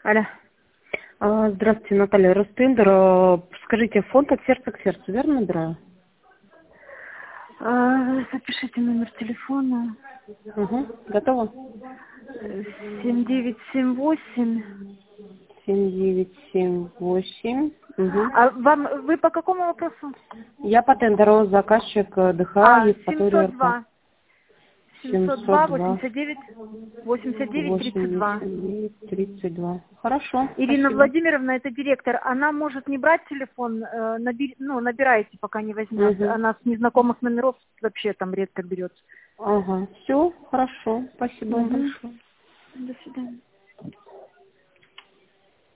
Алло. Здравствуйте, Наталья Ростендер. Скажите, фонд «От сердца к сердцу», верно набираю? Запишите номер телефона. Угу. Готово? 7978. 7978. Угу. Вы по какому вопросу? Я по тендеру заказчик ДХ Евпатория РК. 702. 702 702 89 89 32. 89 32. Хорошо, Ирина спасибо. Владимировна, это директор. Она может не брать телефон, набирайте, пока не возьмет. Угу. Она с незнакомых номеров вообще там редко берет. Ага, все, хорошо. Спасибо вам большое. До свидания.